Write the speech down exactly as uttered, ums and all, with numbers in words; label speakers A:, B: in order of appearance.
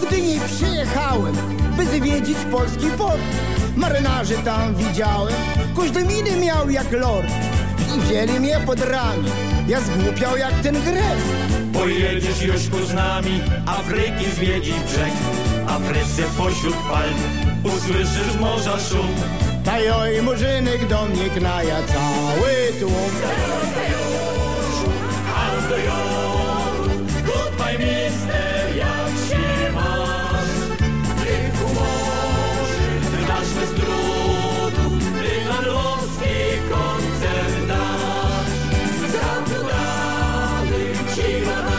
A: Gdyni przyjechałem, by zwiedzić polski port. Marynarzy tam widziałem, każdy miny miał jak lord. I wzięli mnie pod ramię, ja zgłupiał jak ten Grek.
B: Pojedziesz Juśku z nami, Afryki zwiedzić brzeg. Afryce pośród palm, usłyszysz morza szum.
A: Tajoj murzynek do mnie knaja cały tłum.
B: How do you, goodbye mister, jak się masz? Ty w humorze, grasz bez trudu, ty na loskie koncert dasz. Za to rady ci